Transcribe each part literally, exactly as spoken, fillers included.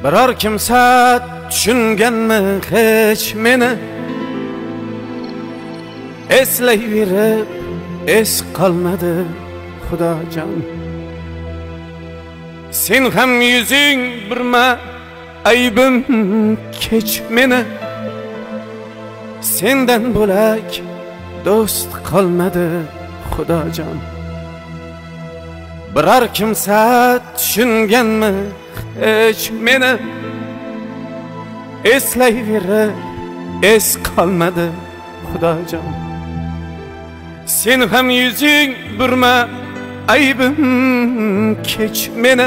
Biror kimsa tushunganmi hech meni? Eslayverib es qolmadi Xudojon. Sen ham yuzing burma, aybim kech meni. Sendan bo'lak do'st qolmadi Xudojon. Biror kimsa tushunganmi hech meni? Eslayverib es qolmadi Xudojon. Sen ham yuzing burma, aybim kech meni.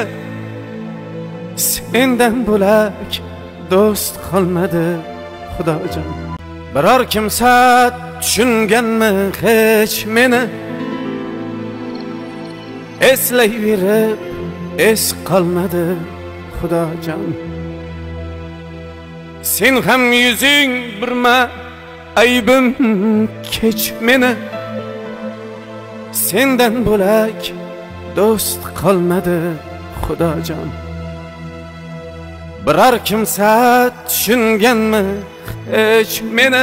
Sendan bo'lak do'st qolmadi Xudojon. Biror kimsa tushunganmi hech meni? Eslayverib es qolmadi Xudojon. Sen ham yuzing burma, aybim kech meni. Sendan bo'lak do'st qolmadi Xudojon. Biror kimsa tushunganmi hech meni?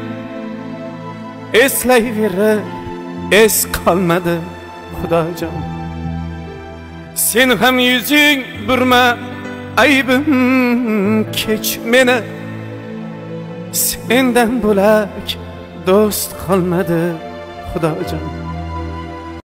Eslayverib es qolmadi Xudojon. Sen ham yuzing burma, aybim kech meni. Sendan bo'lak do'st qolmadi Xudojon.